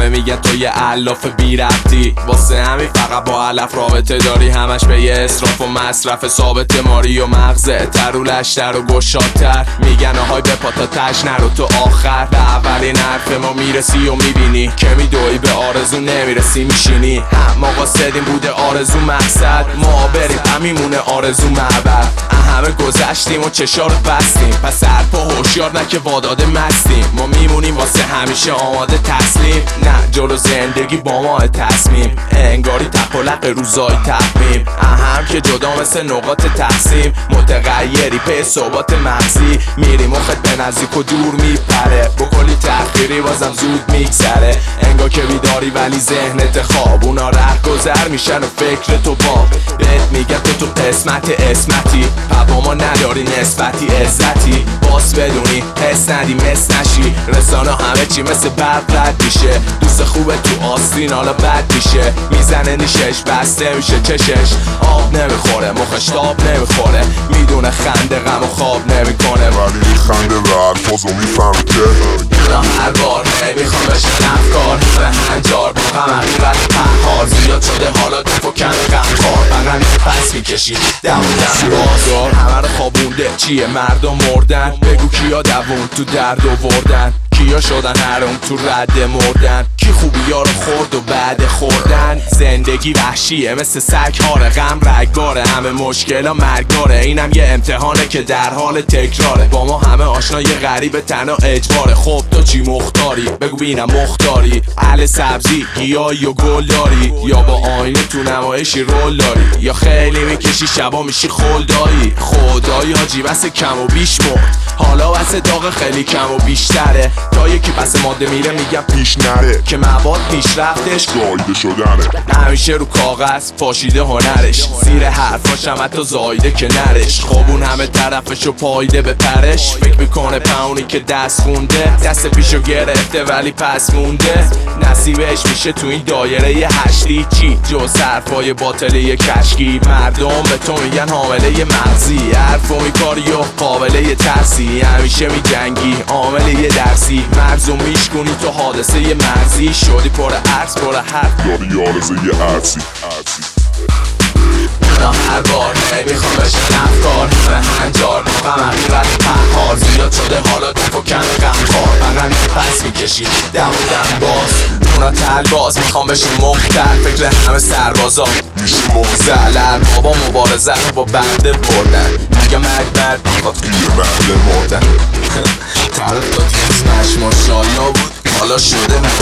همه میگن تو یه علاف بی ربطی، واسه همین فقط با علف رابطه داری، همش به یه اسراف و مصرف ثابت ماری و مغزه تر و لشتر و گشادتر. میگن آهای به پاتا تش نرو تو آخر، به اولین حرف ما میرسی و میبینی که میدوی به آرزو نمیرسی میشینی. هم قاصدین بوده آرزو مقصد، ما بریم همیمونه آرزو معبد. همه گذشتیم و چشا رو بستیم، پس حرفا هوشیار نه که واداده مستیم. ما میمونیم واسه همیشه آماده تسلیم، نه جلو زندگی با ما تصمیم. انگاری تقلق روزای تقویم، اهم که جدا مثل نقاط تقسیم. متغیری په ثبات مغزی، میری مخت به نزدیک و دور میپره، بکلی تأخیری بازم زود میگذره. انگار که بیداری ولی ذهنت خواب، اونا ره گذر میشن و فکر تو باب. بهت میگن تو قسمت اسمتی، با ما نداری نسبتی عزتی. باز بدونی حس ندی مس نشی، رسانه همه چی مثل برق رد میشه. دوست خوبه تو آستین حالا بد میشه، میزنه نیشش بسته میشه چشش. آب نمیخوره مخش تاب نمیخوره، میدونه خنده غم و خواب نمیکنه، ولی خنده و الفاظو میفهمه که اونا هر بار نمیخوام بشن افکار به هنجار با غم حقیقت پهار. زیاد شده حالا تو فکن غمخوار، بغن پس میکشی دم باز. همه رو خوابونده چیه مردم مردن، بگو کیا دوون تو درد آوردن، کیا شدن هرم تو رد مردن، کی خوبی ها رو خورد و بعد خوردن. زندگی وحشیه مثل سگ هاره، غم رگباره، همه مشکل ها مرگاره. اینم یه امتحانه که در حال تکراره، با ما همه آشنا یه غریب تنها اجباره. خب تو چی مختاری بگو بینم مختاری، اهل سبزی گیاهی و گل داری، یا با آینه تو نمایشی رول داری، یا خیلی میکشی شبا میشی خلدایی. خدایی حاجی بس کم و بیش مرد، حالا بس داغ خیلی کم و بیشتره. تا یکی پس ماده میره میگم پیش نره، که مواد پیشرفتش زایده شدنه. همیشه رو کاغذ پاشیده هنرش، زیر حرفاشم حتی زایده که نرش. خب اون همه طرفشو پایده به پرش، فکر میکنه پاونی که دست خونده، دست پیشو گرفته ولی پس مونده. نصیبش میشه تو این دایره ی هشتی، چی جز حرفای باطله کشکی. مردم به تو میگن حامله ی مغزی، حرفو میکاری و قابله ی ترسی، همیشه میجنگی عامل ی درسی. مرزو میشکنی تو حادثه ی مرزی، شدی پر عرض پر حرف داری آرزه یه عرضی. اونا هر بار نمیخوام بشن افکار به هنجار با غم حقیقت پهار. زیاد شده حالا تو فکن غمخوار، بغن پس میکشی دم و دم باز. اونا تل باز میخوام بشی مختر، فکر همه سربازا میشی مغزلر. بابا مبارزه رو با بنده بردن، میگه مرد میخواد گیر بنده مردن. طرف داد از نشما شایا بود، حالا شده